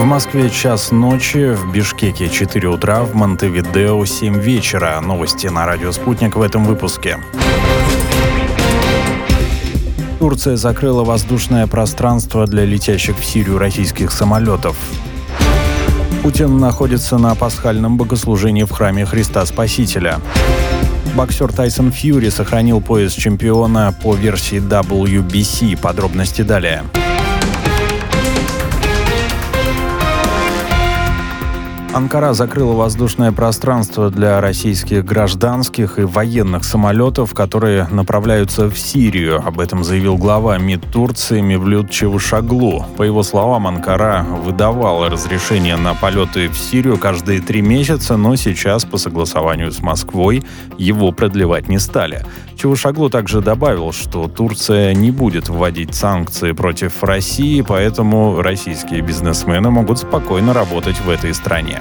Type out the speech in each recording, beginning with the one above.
В Москве час ночи, в Бишкеке 4 утра, в Монтевидео 7 вечера. Новости на радио «Спутник» в этом выпуске. Турция закрыла воздушное пространство для летящих в Сирию российских самолетов. Путин находится на пасхальном богослужении в храме Христа Спасителя. Боксер Тайсон Фьюри сохранил пояс чемпиона по версии WBC. Подробности далее. Анкара закрыла воздушное пространство для российских гражданских и военных самолетов, которые направляются в Сирию. Об этом заявил глава МИД Турции Мевлют Чавушоглу. По его словам, Анкара выдавала разрешение на полеты в Сирию каждые 3 месяца, но сейчас по согласованию с Москвой его продлевать не стали. Чавушоглу также добавил, что Турция не будет вводить санкции против России, поэтому российские бизнесмены могут спокойно работать в этой стране.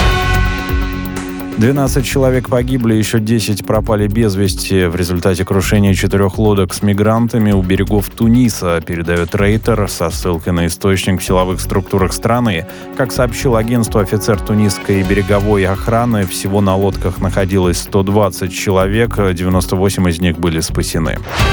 12 человек погибли, еще 10 пропали без вести в результате крушения 4 лодок с мигрантами у берегов Туниса, передает Рейтер со ссылкой на источник в силовых структурах страны. Как сообщил агентство, офицер тунисской береговой охраны, всего на лодках находилось 120 человек, 98 из них были спасены.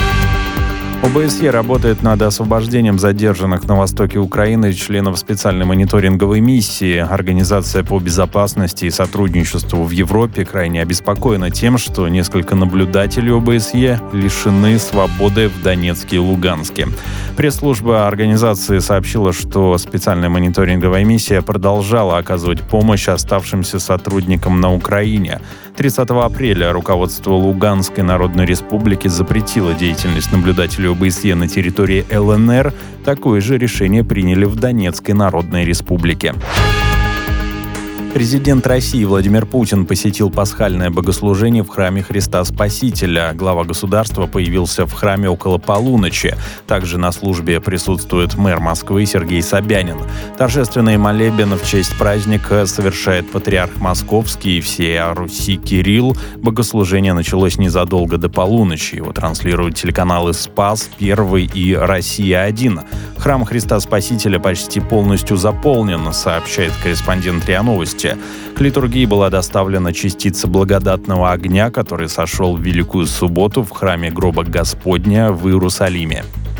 ОБСЕ работает над освобождением задержанных на востоке Украины членов специальной мониторинговой миссии. Организация по безопасности и сотрудничеству в Европе крайне обеспокоена тем, что несколько наблюдателей ОБСЕ лишены свободы в Донецке и Луганске. Пресс-служба организации сообщила, что специальная мониторинговая миссия продолжала оказывать помощь оставшимся сотрудникам на Украине. 30 апреля руководство Луганской Народной Республики запретило деятельность наблюдателей ОБСЕ на территории ЛНР. Такое же решение приняли в Донецкой Народной Республике. Президент России Владимир Путин посетил пасхальное богослужение в храме Христа Спасителя. Глава государства появился в храме около полуночи. Также на службе присутствует мэр Москвы Сергей Собянин. Торжественный молебен в честь праздника совершает патриарх Московский и всея Руси Кирилл. Богослужение началось незадолго до полуночи. Его транслируют телеканалы «Спас», «Первый» и «Россия-1». Храм Христа Спасителя почти полностью заполнен, сообщает корреспондент РИА Новости. К литургии была доставлена частица благодатного огня, который сошел в Великую Субботу в храме Гроба Господня в Иерусалиме.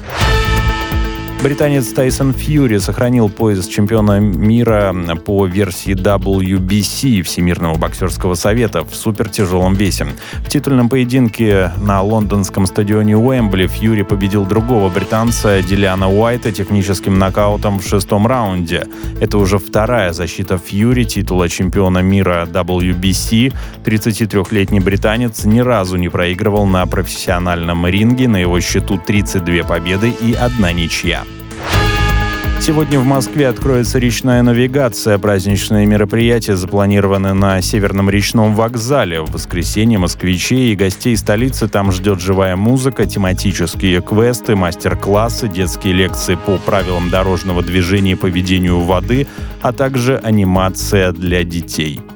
Британец Тайсон Фьюри сохранил пояс чемпиона мира по версии WBC Всемирного боксерского совета в супертяжелом весе. В титульном поединке на лондонском стадионе Уэмбли Фьюри победил другого британца Дилиана Уайта техническим нокаутом в 6-м раунде. Это уже вторая защита Фьюри титула чемпиона мира WBC. 33-летний британец ни разу не проигрывал на профессиональном ринге. На его счету 32 победы и 1 ничья. Сегодня в Москве откроется речная навигация. Праздничные мероприятия запланированы на Северном речном вокзале. В воскресенье москвичей и гостей столицы там ждет живая музыка, тематические квесты, мастер-классы, детские лекции по правилам дорожного движения и поведению воды, а также анимация для детей.